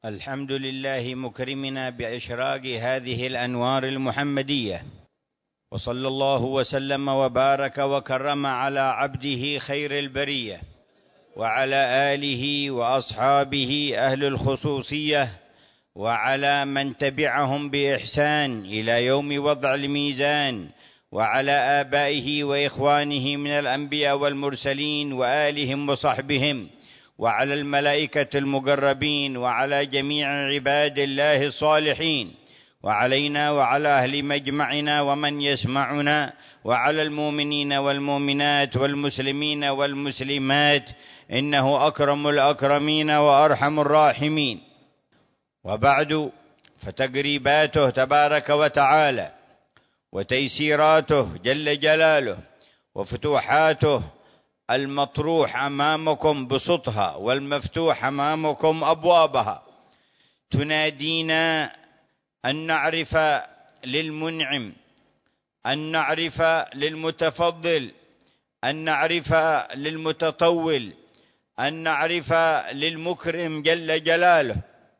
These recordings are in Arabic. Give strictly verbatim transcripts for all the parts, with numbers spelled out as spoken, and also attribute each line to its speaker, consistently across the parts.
Speaker 1: الحمد لله مكرمنا بإشراق هذه الأنوار المحمدية، وصلى الله وسلم وبارك وكرم على عبده خير البرية وعلى آله وأصحابه أهل الخصوصية وعلى من تبعهم بإحسان إلى يوم وضع الميزان، وعلى آبائه وإخوانه من الأنبياء والمرسلين وآلهم وصحبهم، وعلى الملائكة المقربين، وعلى جميع عباد الله الصالحين، وعلينا وعلى أهل مجمعنا ومن يسمعنا، وعلى المؤمنين والمؤمنات والمسلمين والمسلمات، إنه أكرم الأكرمين وأرحم الراحمين. وبعد، فتقريباته تبارك وتعالى وتيسيراته جل جلاله وفتوحاته المطروح أمامكم بسطها والمفتوح أمامكم أبوابها تنادينا أن نعرف للمنعم، أن نعرف للمتفضل، أن نعرف للمتطول، أن نعرف للمكرم جل جلاله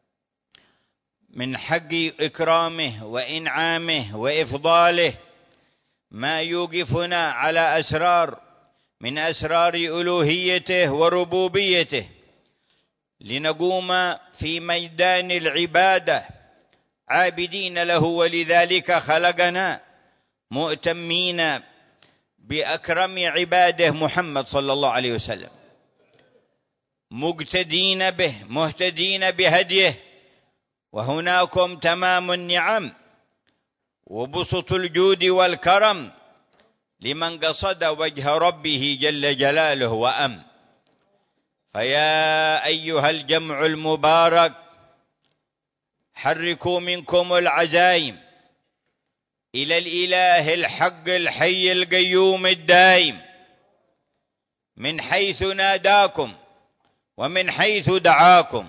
Speaker 1: من حق إكرامه وإنعامه وإفضاله ما يوقفنا على أسرار من أسرار ألوهيته وربوبيته، لنقوم في ميدان العبادة عابدين له، ولذلك خلقنا مؤتمين بأكرم عباده محمد صلى الله عليه وسلم، مقتدين به مهتدين بهديه. وهناكم تمام النعم وبسط الجود والكرم لمن قصد وجه ربه جل جلاله وأم. فيا أيها الجمع المبارك، حركوا منكم العزائم إلى الإله الحق الحي القيوم الدائم، من حيث ناداكم ومن حيث دعاكم.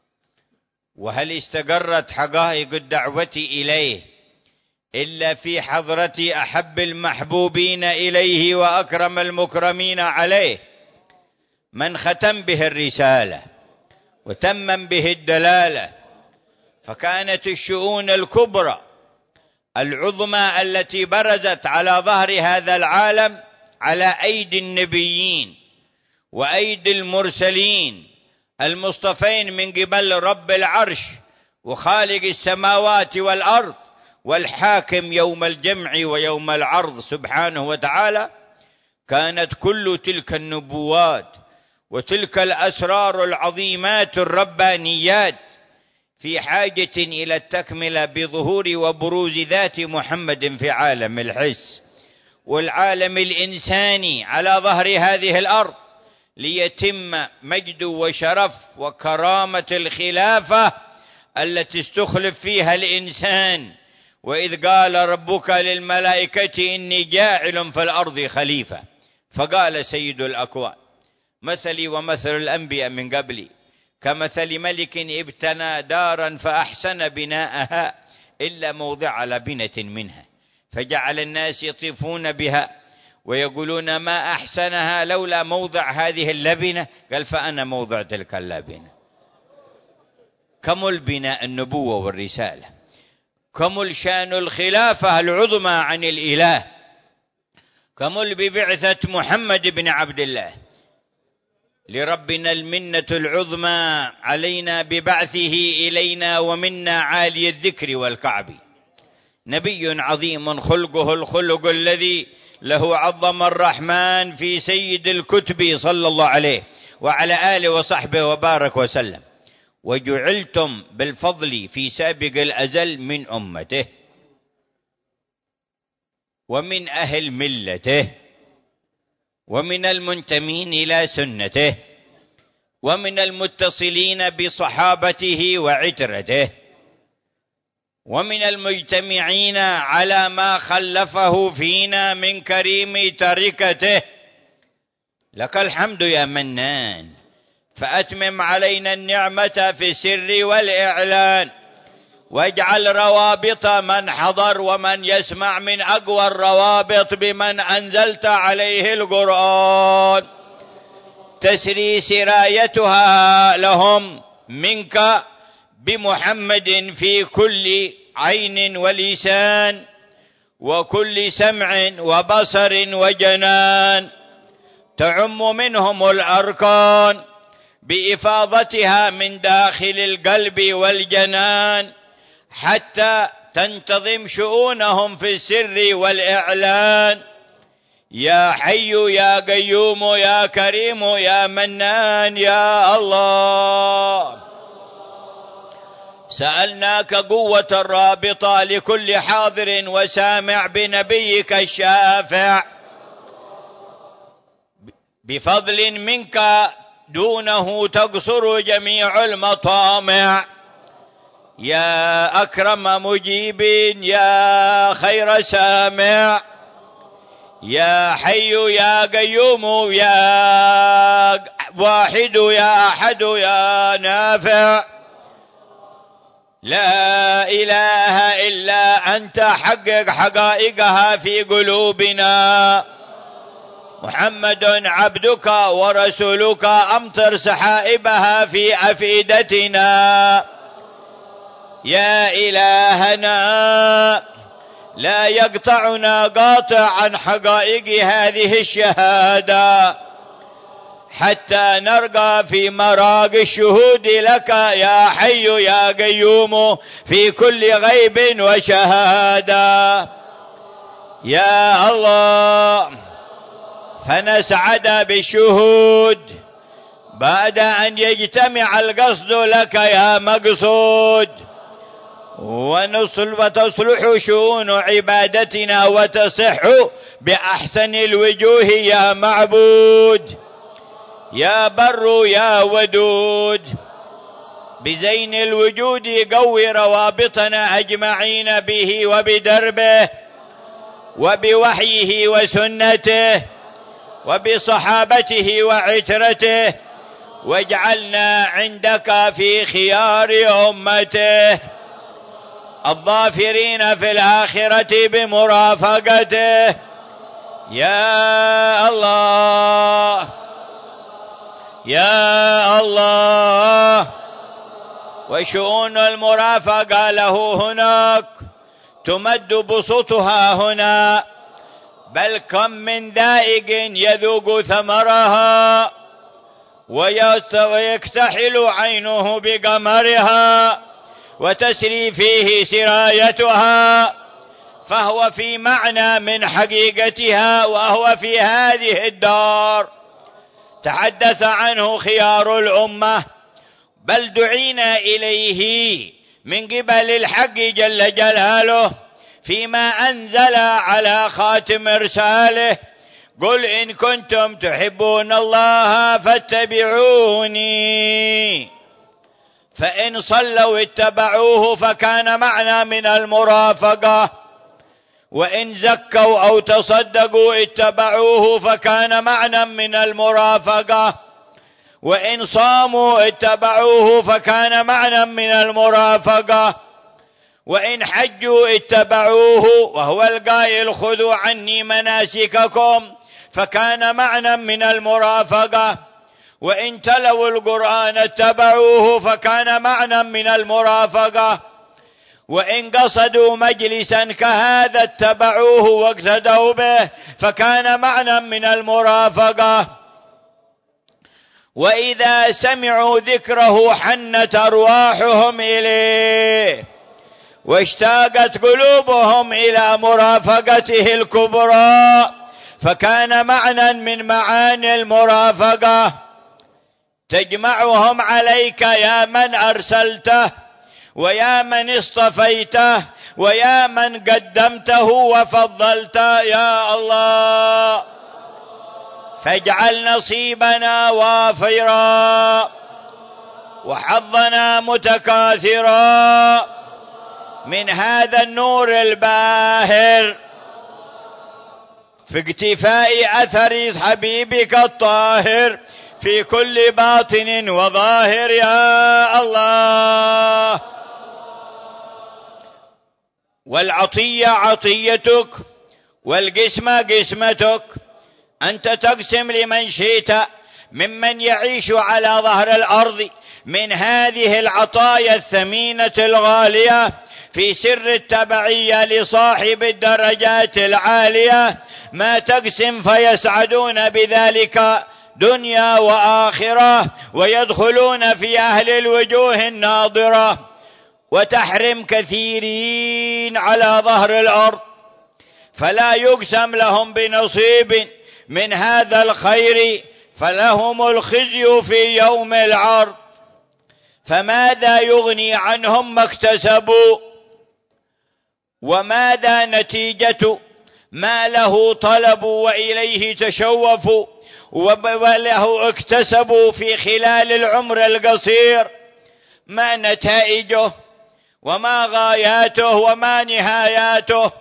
Speaker 1: وهل استقرت حقائق الدعوة إليه إلا في حضرة أحب المحبوبين إليه وأكرم المكرمين عليه، من ختم به الرسالة وتمم به الدلالة. فكانت الشؤون الكبرى العظمى التي برزت على ظهر هذا العالم على أيدي النبيين وأيدي المرسلين المصطفين من قبل رب العرش وخالق السماوات والأرض والحاكم يوم الجمع ويوم العرض سبحانه وتعالى. كانت كل تلك النبوات وتلك الأسرار العظيمات الربانيات في حاجة إلى التكملة بظهور وبروز ذات محمد في عالم الحس والعالم الإنساني على ظهر هذه الأرض، ليتم مجد وشرف وكرامة الخلافة التي استخلف فيها الإنسان. وإذ قال ربك للملائكة إني جاعل في الأرض خليفة، فقال سيد الأكوان مثلي ومثل الأنبياء من قبلي كمثل ملك ابتنى دارا فأحسن بناءها إلا موضع لبنة منها، فجعل الناس يطيفون بها ويقولون ما أحسنها لولا موضع هذه اللبنة، قال فأنا موضع تلك اللبنة. كمل بناء النبوة والرسالة، كمل شان الخلافة العظمى عن الإله، كمل ببعثة محمد بن عبد الله. لربنا المنة العظمى علينا ببعثه إلينا ومنا عالي الذكر والكعب، نبي عظيم خلقه الخلق الذي له عظم الرحمن في سيد الكتب صلى الله عليه وعلى آله وصحبه وبارك وسلم. وجعلتم بالفضل في سابق الأزل من أمته ومن أهل ملته ومن المنتمين إلى سنته ومن المتصلين بصحابته وعترته ومن المجتمعين على ما خلفه فينا من كريم تركته. لك الحمد يا منان، فأتمم علينا النعمة في السر والإعلان، واجعل روابط من حضر ومن يسمع من أقوى الروابط بمن أنزلت عليه القرآن، تسري سرايتها لهم منك بمحمد في كل عين ولسان وكل سمع وبصر وجنان، تعم منهم الأركان بإفاضتها من داخل القلب والجنان، حتى تنتظم شؤونهم في السر والإعلان. يا حي يا قيوم يا كريم يا منان يا الله، سألناك قوة الرابطة لكل حاضر وسامع بنبيك الشافع، بفضل منك دونه تقصر جميع المطامع. يا أكرم مجيب يا خير سامع، يا حي يا قيوم يا واحد يا أحد يا نافع، لا إله إلا أنت حقق حقائقها في قلوبنا. محمد عبدك ورسولك أمطر سحائبها في أفئدتنا. يا إلهنا لا يقطعنا قاطع عن حقائق هذه الشهادة حتى نرقى في مراق الشهود لك يا حي يا قيوم في كل غيب وشهادة. يا الله فنسعد بالشهود بعد أن يجتمع القصد لك يا مقصود، وتصلح شؤون عبادتنا وتصح بأحسن الوجوه يا معبود. يا بر يا ودود بزين الوجود قوي روابطنا أجمعين به وبدربه وبوحيه وسنته وبصحابته وعترته، واجعلنا عندك في خيار أمته الظافرين في الآخرة بمرافقته. يا الله يا الله. وشؤون المرافقة له هناك تمد بسطها هنا، بل كم من ذائق يذوق ثمرها ويكتحل عينه بقمرها وتسري فيه سرايتها، فهو في معنى من حقيقتها وهو في هذه الدار تحدث عنه خيار الأمة، بل دعينا إليه من قبل الحق جل جلاله فيما أنزل على خاتم إرساله: قل إن كنتم تحبون الله فاتبعوني. فإن صلوا اتبعوه فكان معنى من المرافقة، وإن زكوا أو تصدقوا اتبعوه فكان معنى من المرافقة، وإن صاموا اتبعوه فكان معنى من المرافقة، وإن حجوا اتبعوه وهو القائل خذوا عني مناسككم فكان معنى من المرافقة، وإن تلوا القرآن اتبعوه فكان معنى من المرافقة، وإن قصدوا مجلسا كهذا اتبعوه واقتدوا به فكان معنى من المرافقة. وإذا سمعوا ذكره حنت أرواحهم إليه واشتاقت قلوبهم إلى مرافقته الكبرى فكان معنى من معاني المرافقة. تجمعهم عليك يا من أرسلته ويا من اصطفيته ويا من قدمته وفضلته يا الله، فاجعل نصيبنا وافرا وحظنا متكاثرا من هذا النور الباهر في اقتفاء أثر حبيبك الطاهر في كل باطن وظاهر يا الله. والعطية عطيتك والقسمة قسمتك، أنت تقسم لمن شئت ممن يعيش على ظهر الأرض من هذه العطايا الثمينة الغالية في سر التبعية لصاحب الدرجات العالية ما تقسم فيسعدون بذلك دنيا وآخرة، ويدخلون في أهل الوجوه الناظرة، وتحرم كثيرين على ظهر الأرض فلا يقسم لهم بنصيب من هذا الخير، فلهم الخزي في يوم العرض. فماذا يغني عنهم ما اكتسبوا؟ وماذا نتيجة ما له طلبوا وإليه تشوفوا وله اكتسبوا في خلال العمر القصير؟ ما نتائجه وما غاياته وما نهاياته؟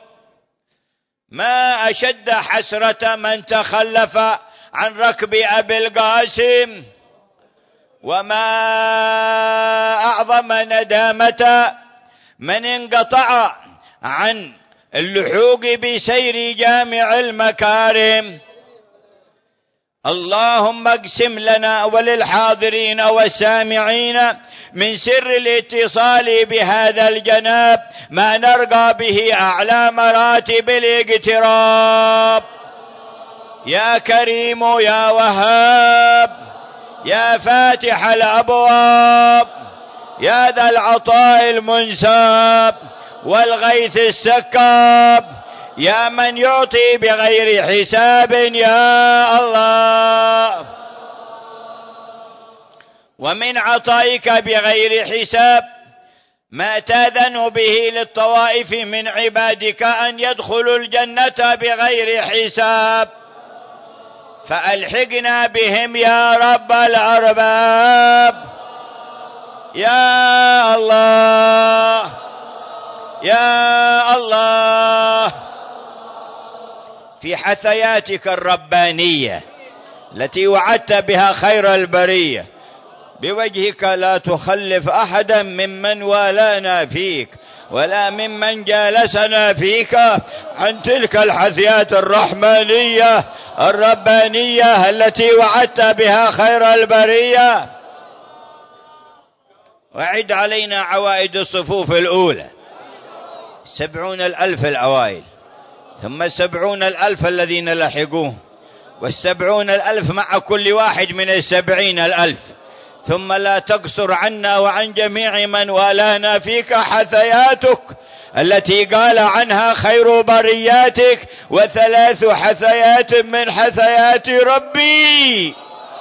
Speaker 1: ما أشد حسرة من تخلف عن ركب أبي القاسم، وما أعظم ندامة من انقطع عن اللحوق بسير جامع المكارم. اللهم اقسم لنا وللحاضرين والسامعين من سر الاتصال بهذا الجناب ما نرقى به أعلى مراتب الاقتراب. يا كريم يا وهاب يا فاتح الأبواب يا ذا العطاء المنساب والغيث السكاب، يا من يعطي بغير حساب يا الله. ومن عطائك بغير حساب ما تأذن به للطوائف من عبادك أن يدخلوا الجنة بغير حساب، فألحقنا بهم يا رب الأرباب. يا الله يا الله، في حثياتك الربانية التي وعدت بها خير البرية بوجهك لا تخلف أحدا ممن والانا فيك ولا ممن جالسنا فيك عن تلك الحثيات الرحمانية الربانية التي وعدت بها خير البرية. وعد علينا عوائد الصفوف الأولى سبعون الألف الأوائل، ثم السبعون الألف الذين لحقوه، والسبعون الألف مع كل واحد من السبعين الألف، ثم لا تقصر عنا وعن جميع من والانا فيك حثياتك التي قال عنها خير برياتك، وثلاث حثيات من حثيات ربي.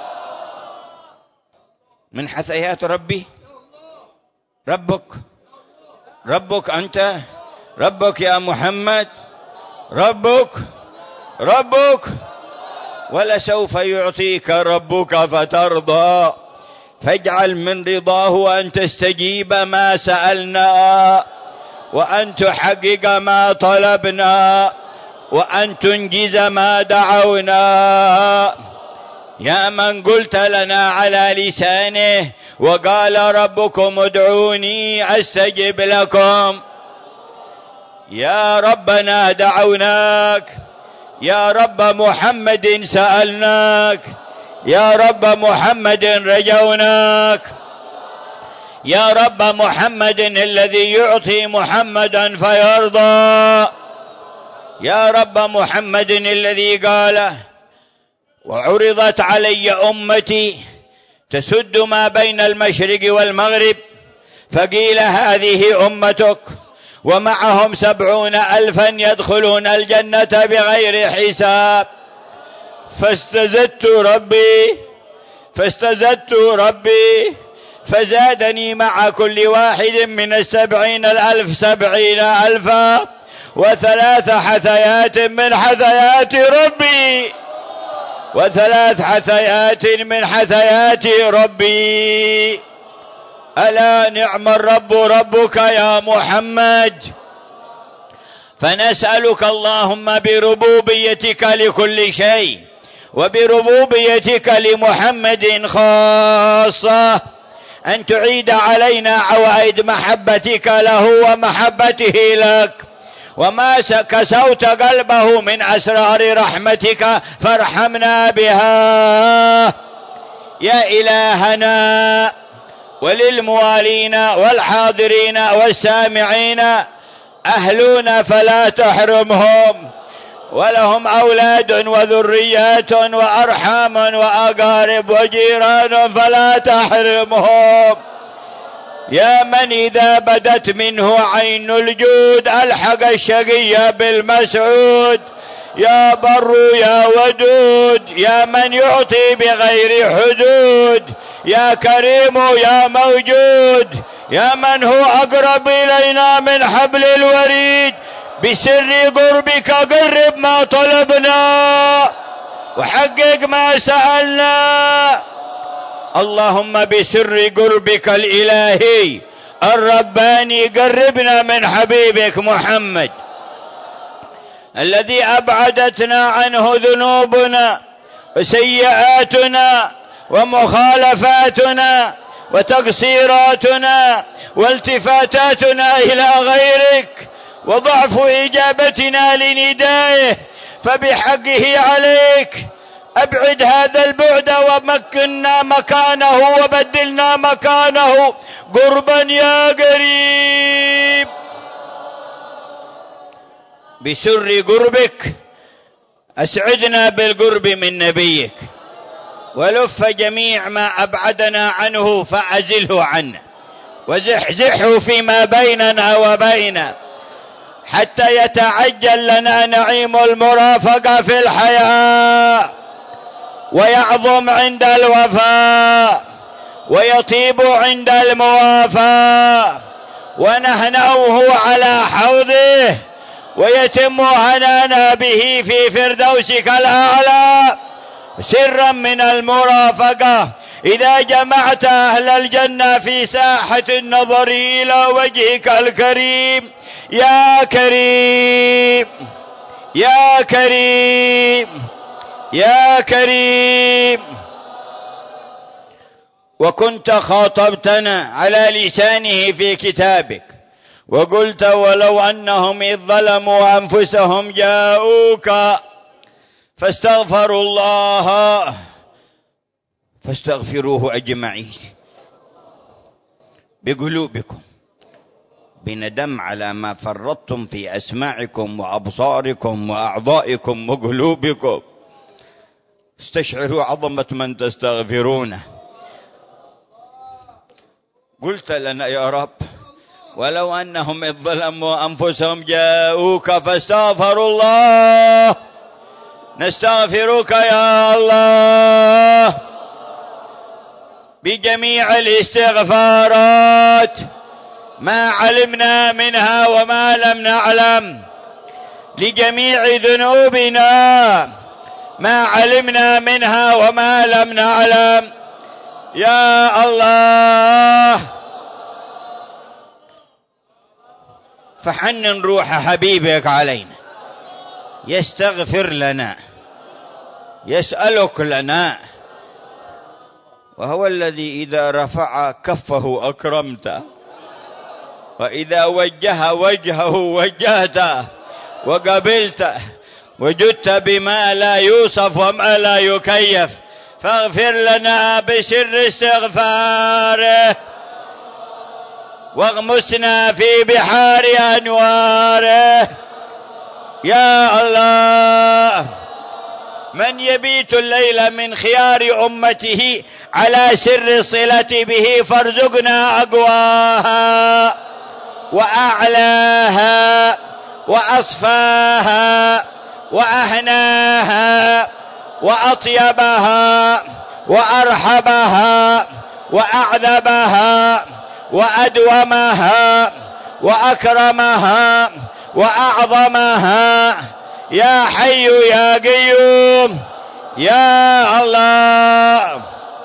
Speaker 1: من حثيات ربي ربك، ربك أنت، ربك يا محمد، ربك ربك ولسوف يعطيك ربك فترضى، فاجعل من رضاه أن تستجيب ما سألنا، وأن تحقق ما طلبنا، وأن تنجز ما دعونا. يا من قلت لنا على لسانه وقال ربكم ادعوني أستجب لكم. يا ربنا دعوناك، يا رب محمد سألناك، يا رب محمد رجوناك، يا رب محمد الذي يعطي محمدا فيرضى، يا رب محمد الذي قال وعرضت علي أمتي تسد ما بين المشرق والمغرب، فقيل هذه أمتك ومعهم سبعون ألفا يدخلون الجنة بغير حساب. فاستزدت ربي فاستزدت ربي فزادني مع كل واحد من السبعين الألف سبعين ألفا، وثلاث حثيات من حثيات ربي، وثلاث حثيات من حثيات ربي. ألا نعم الرب ربك يا محمد. فنسألك اللهم بربوبيتك لكل شيء وبربوبيتك لمحمد خاصة أن تعيد علينا عوائد محبتك له ومحبته لك، وما كسوت قلبه من أسرار رحمتك فارحمنا بها. يا إلهنا وللموالين والحاضرين والسامعين أهلون فلا تحرمهم، ولهم أولاد وذريات وأرحام وأقارب وجيران فلا تحرمهم. يا من إذا بدت منه عين الجود ألحق الشقي بالمسعود، يا بر يا ودود، يا من يعطي بغير حدود، يا كريم يا موجود، يا من هو أقرب إلينا من حبل الوريد، بسر قربك قرب ما طلبنا وحقق ما سألنا. اللهم بسر قربك الإلهي الرباني قربنا من حبيبك محمد الذي أبعدتنا عنه ذنوبنا وسيئاتنا ومخالفاتنا وتقصيراتنا والتفاتاتنا إلى غيرك وضعف إجابتنا لندائه، فبحقه عليك أبعد هذا البعد ومكننا مكانه وبدلنا مكانه قربا يا قريب. بسر قربك أسعدنا بالقرب من نبيك، ولف جميع ما أبعدنا عنه فأزله عنا وزحزحه فيما بيننا وبينه، حتى يتعجل لنا نعيم المرافقة في الحياة، ويعظم عند الوفاء، ويطيب عند الموافاة، ونهنأه على حوضه، ويتم هنانا به في فردوسك الأعلى سرا من المرافقة إذا جمعت أهل الجنة في ساحة النظر إلى وجهك الكريم. يا كريم يا كريم يا كريم. وكنت خاطبتنا على لسانه في كتابك وقلت ولو أنهم إذ ظلموا أنفسهم جاءوك فاستغفروا الله فاستغفروه أجمعين بقلوبكم بندم على ما فرطتم في أسماعكم وأبصاركم وأعضائكم وقلوبكم. استشعروا عظمة من تستغفرونه. قلت لنا يا رب ولو أنهم إذ ظلموا أنفسهم جاءوك فاستغفروا الله، نستغفرك يا الله بجميع الاستغفارات ما علمنا منها وما لم نعلم، لجميع ذنوبنا ما علمنا منها وما لم نعلم. يا الله فحنن روح حبيبك علينا، يستغفر لنا، يسألك لنا، وهو الذي إذا رفع كفه أكرمته، وإذا وجه وجهه وجهته وقبلته، وجدت بما لا يوصف وما لا يكيف، فاغفر لنا بسر استغفاره، واغمسنا في بحار أنواره. يا الله من يبيت الليل من خيار أمته على سر الصلة به فارزقنا أقواها وأعلاها وأصفاها وأهناها وأطيبها وأرحبها وأعذبها وأدومها وأكرمها وأعظمها. يا حي يا قيوم يا الله.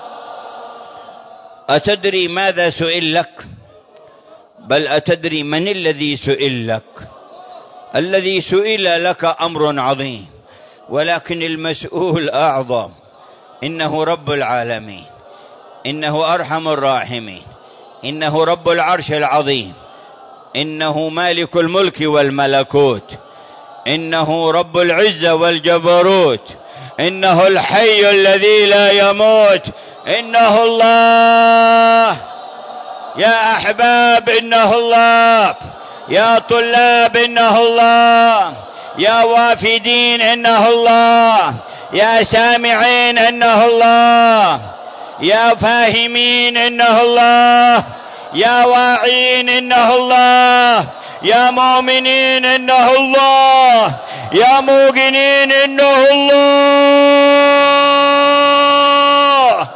Speaker 1: أتدري ماذا سئل لك؟ بل أتدري من الذي سئل لك؟ الذي سئل لك أمر عظيم، ولكن المسؤول أعظم. إنه رب العالمين، إنه أرحم الراحمين، إنه رب العرش العظيم، إنه مالك الملك والملكوت، إنه رب العزة والجبروت، إنه الحي الذي لا يموت، إنه الله يا أحباب إنه الله، يا طلاب إنه الله، يا وافدين إنه الله، يا سامعين إنه الله، يا فاهمين إنه الله، يا واعين إنه الله، يا مؤمنين إنه الله، يا موقنين إنه الله.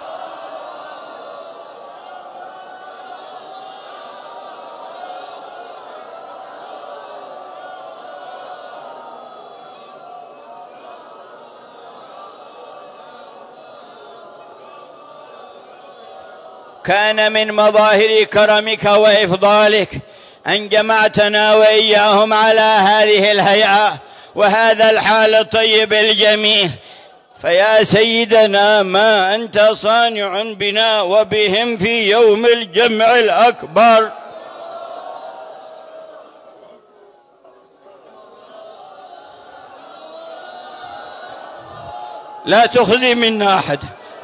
Speaker 1: كان من مظاهر كرمك وإفضالك أن جمعتنا وإياهم على هذه الهيئة وهذا الحال الطيب الجميل، فيا سيدنا ما أنت صانع بنا وبهم في يوم الجمع الأكبر. لا تخذي منا أحد،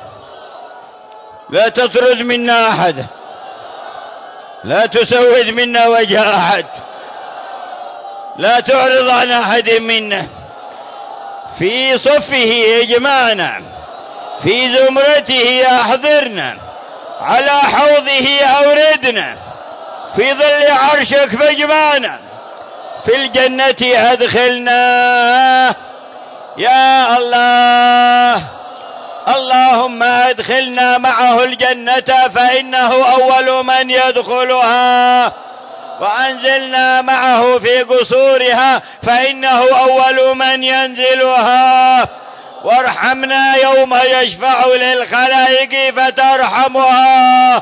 Speaker 1: لا تطرد منا أحد، لا تسود منا وجه أحد، لا تعرض عن أحد منا. في صفه يجمعنا، في زمرته أحضرنا، على حوضه أوردنا، في ظل عرشك فاجمعنا، في الجنة أدخلنا يا الله. اللهم أدخلنا معه الجنة فإنه أول من يدخلها، وأنزلنا معه في قصورها فإنه أول من ينزلها، وارحمنا يوم يشفع للخلائق فترحمها.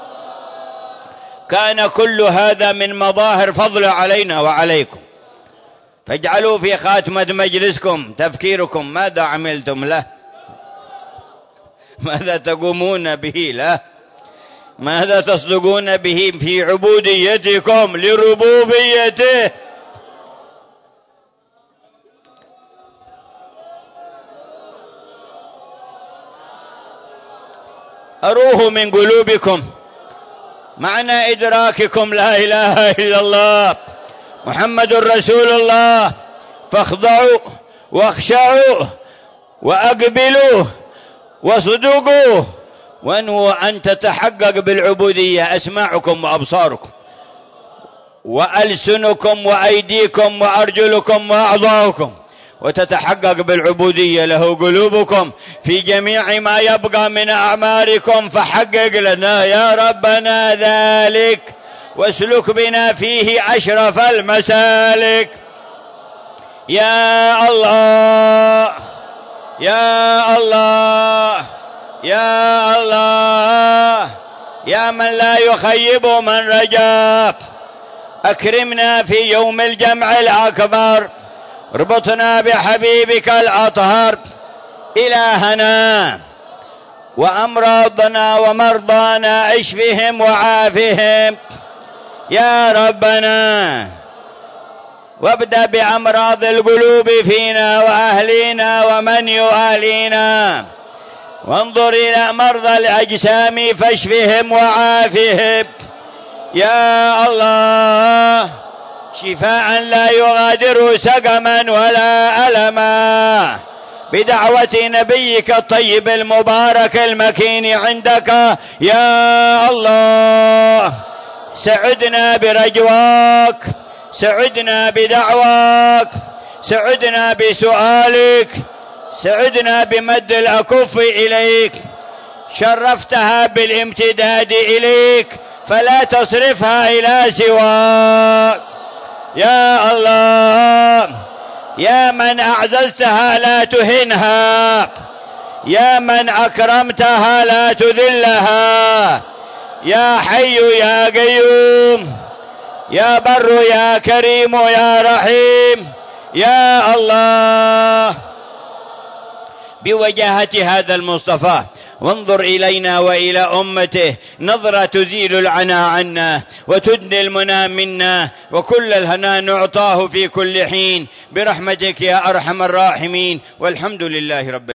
Speaker 1: كان كل هذا من مظاهر فضل علينا وعليكم، فاجعلوا في خاتمة مجلسكم تفكيركم ماذا عملتم له، ماذا تقومون به له، ماذا تصدقون به في عبوديتكم لربوبيته. أروه من قلوبكم معنى إدراككم لا إله إلا الله محمد رسول الله، فاخضعوا واخشعوا وأقبلوا وصدقوا وانووا أن تتحقق بالعبودية أسماعكم وأبصاركم وألسنكم وأيديكم وأرجلكم وأعضاؤكم، وتتحقق بالعبودية له قلوبكم في جميع ما يبقى من أعماركم، فحقق لنا يا ربنا ذلك، واسلك بنا فيه أشرف المسالك. يا الله يا الله يا الله يا من لا يخيب من رجاك، أكرمنا في يوم الجمع الأكبر، اربطنا بحبيبك الأطهر إلهنا، وأمراضنا ومرضانا اشفهم وعافهم يا ربنا، وابدأ بأمراض القلوب فينا وأهلينا ومن يوالينا، وانظر إلى مرضى الأجسام فاشفهم وعافهم يا الله، شفاء لا يغادر سقما ولا ألما، بدعوة نبيك الطيب المبارك المكين عندك يا الله. سعدنا برجواك، سعدنا بدعواك، سعدنا بسؤالك، سعدنا بمد الأكف إليك، شرفتها بالامتداد إليك فلا تصرفها إلى سواك يا الله. يا من أعززتها لا تهنها، يا من أكرمتها لا تذلها، يا حي يا قيوم، يا بر يا كريم يا رحيم يا الله. بوجاهة هذا المصطفى وانظر إلينا وإلى أمته نظرة تزيل العنا عنا وتدني المنى منا، وكل الهنا نعطاه في كل حين برحمتك يا أرحم الراحمين، والحمد لله رب